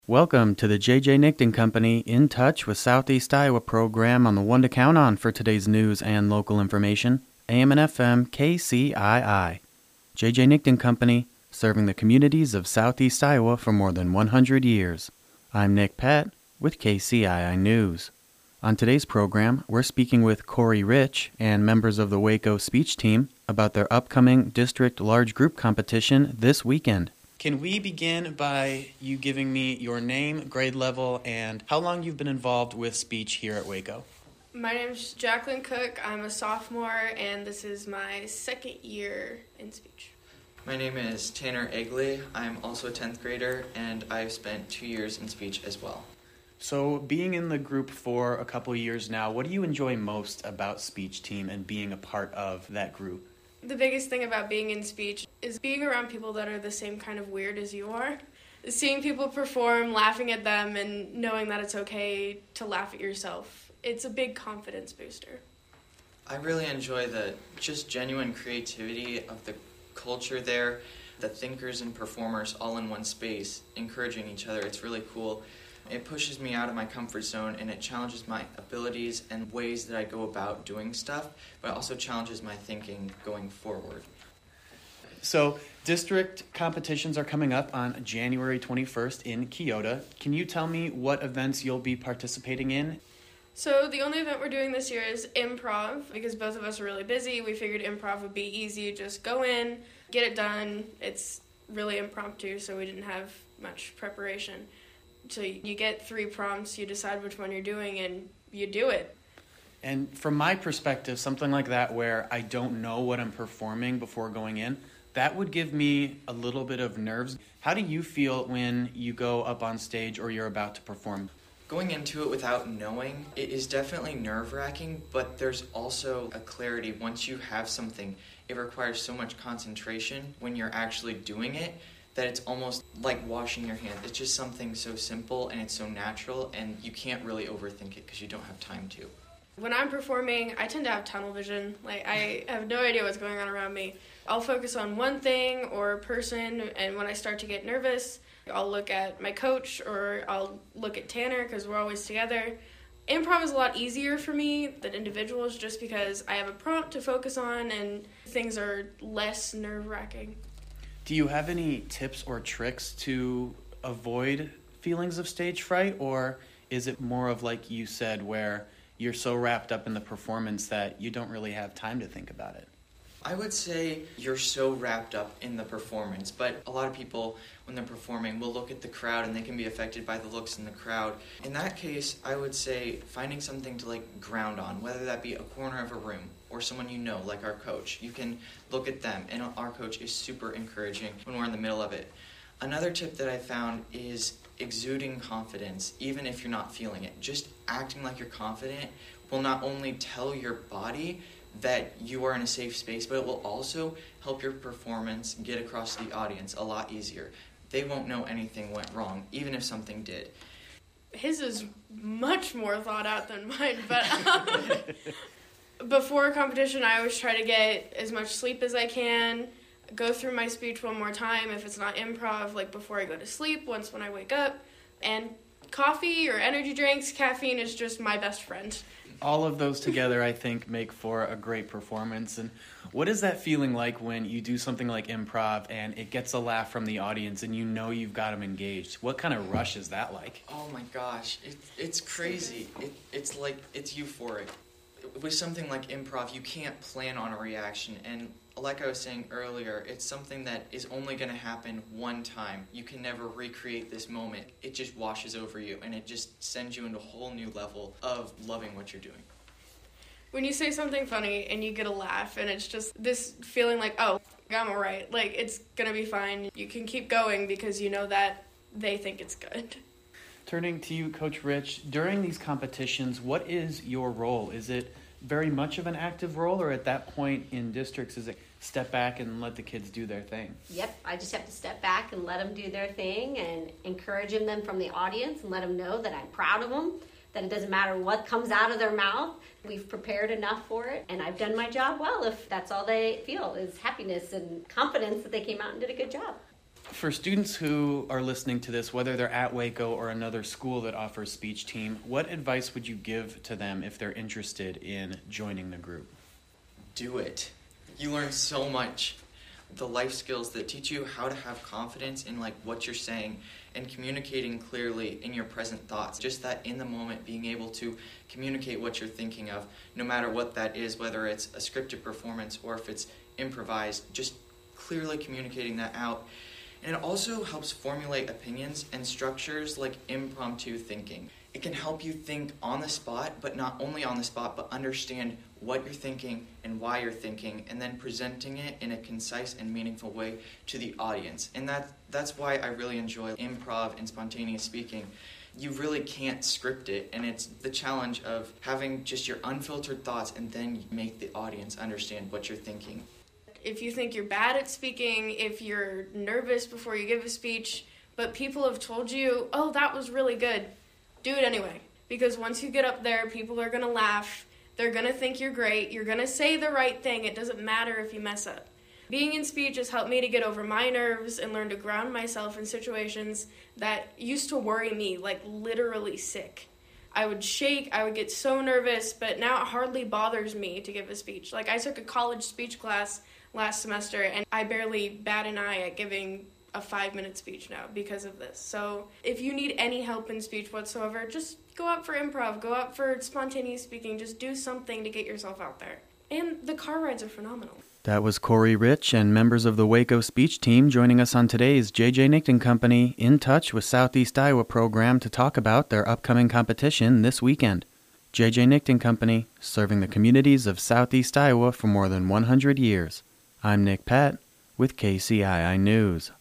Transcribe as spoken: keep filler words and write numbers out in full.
Welcome to the J J. Nickton Company In Touch with Southeast Iowa program on the one to count on for today's news and local information, A M and F M K C I I. J J. Nickton Company, serving the communities of Southeast Iowa for more than one hundred years. I'm Nick Pett with K C I I News. On today's program, we're speaking with Corey Rich and members of the Waco speech team about their upcoming district large group competition this weekend. Can we begin by you giving me your name, grade level, and how long you've been involved with speech here at Waco? My name's Jacqueline Cook. I'm a sophomore, and this is my second year in speech. My name is Tanner Egley. I'm also a tenth grader, and I've spent two years in speech as well. So being in the group for a couple years now, what do you enjoy most about speech team and being a part of that group? The biggest thing about being in speech is being around people that are the same kind of weird as you are. Seeing people perform, laughing at them, and knowing that it's okay to laugh at yourself. It's a big confidence booster. I really enjoy the just genuine creativity of the culture there, the thinkers and performers all in one space, encouraging each other. It's really cool. It pushes me out of my comfort zone, and it challenges my abilities and ways that I go about doing stuff, but it also challenges my thinking going forward. So, district competitions are coming up on January twenty-first in Keota. Can you tell me what events you'll be participating in? So the only event we're doing this year is improv, because both of us are really busy. We figured improv would be easy. Just go in, get it done. It's really impromptu, so we didn't have much preparation. So you get three prompts, you decide which one you're doing, and you do it. And from my perspective, something like that where I don't know what I'm performing before going in, that would give me a little bit of nerves. How do you feel when you go up on stage or you're about to perform? Going into it without knowing, it is definitely nerve-wracking, but there's also a clarity. Once you have something, it requires so much concentration when you're actually doing it that it's almost like washing your hands. It's just something so simple and it's so natural, and you can't really overthink it because you don't have time to. When I'm performing, I tend to have tunnel vision. Like, I have no idea what's going on around me. I'll focus on one thing or a person, and when I start to get nervous, I'll look at my coach or I'll look at Tanner because we're always together. Improv is a lot easier for me than individuals just because I have a prompt to focus on and things are less nerve-wracking. Do you have any tips or tricks to avoid feelings of stage fright, or is it more of like you said where you're so wrapped up in the performance that you don't really have time to think about it? I would say you're so wrapped up in the performance, but a lot of people, when they're performing, will look at the crowd and they can be affected by the looks in the crowd. In that case, I would say finding something to like ground on, whether that be a corner of a room or someone you know, like our coach. You can look at them, and our coach is super encouraging when we're in the middle of it. Another tip that I found is exuding confidence, even if you're not feeling it. Just acting like you're confident will not only tell your body that you are in a safe space, but it will also help your performance get across to the audience a lot easier. They won't know anything went wrong, even if something did. His is much more thought out than mine, but um, before a competition, I always try to get as much sleep as I can, go through my speech one more time if it's not improv, like before I go to sleep, once when I wake up, and coffee or energy drinks, caffeine is just my best friend. All of those together, I think, make for a great performance. And what is that feeling like when you do something like improv and it gets a laugh from the audience and you know you've got them engaged? What kind of rush is that like? Oh my gosh, it, it's crazy. It, it's like, it's euphoric. With something like improv, you can't plan on a reaction, and like I was saying earlier, it's something that is only going to happen one time. You can never recreate this moment. It just washes over you, and it just sends you into a whole new level of loving what you're doing. When you say something funny and you get a laugh, and it's just this feeling like, oh, I'm all right. Like, it's going to be fine. You can keep going because you know that they think it's good. Turning to you, Coach Rich, during these competitions, what is your role? Is it very much of an active role, or at that point in districts, is it step back and let the kids do their thing? Yep, I just have to step back and let them do their thing and encouraging them from the audience and let them know that I'm proud of them, that it doesn't matter what comes out of their mouth. We've prepared enough for it, and I've done my job well if that's all they feel is happiness and confidence that they came out and did a good job. For students who are listening to this, whether they're at Waco or another school that offers speech team, what advice would you give to them if they're interested in joining the group? Do it. You learn so much. The life skills that teach you how to have confidence in like what you're saying and communicating clearly in your present thoughts. Just that in the moment, being able to communicate what you're thinking of, no matter what that is, whether it's a scripted performance or if it's improvised, just clearly communicating that out. And it also helps formulate opinions and structures like impromptu thinking. It can help you think on the spot, but not only on the spot, but understand what you're thinking and why you're thinking, and then presenting it in a concise and meaningful way to the audience. And that that's why I really enjoy improv and spontaneous speaking. You really can't script it, and it's the challenge of having just your unfiltered thoughts and then make the audience understand what you're thinking. If you think you're bad at speaking, if you're nervous before you give a speech, but people have told you, oh, that was really good, do it anyway. Because once you get up there, people are going to laugh. They're going to think you're great. You're going to say the right thing. It doesn't matter if you mess up. Being in speech has helped me to get over my nerves and learn to ground myself in situations that used to worry me, like literally sick. I would shake, I would get so nervous, but now it hardly bothers me to give a speech. Like I took a college speech class last semester, and I barely bat an eye at giving a five-minute speech now because of this. So if you need any help in speech whatsoever, just go out for improv, go out for spontaneous speaking, just do something to get yourself out there. And the car rides are phenomenal. That was Corey Rich and members of the Waco speech team joining us on today's J J Nickton Company In Touch with Southeast Iowa program to talk about their upcoming competition this weekend. J J Nickton Company, serving the communities of Southeast Iowa for more than one hundred years. I'm Nick Pett with K C I I News.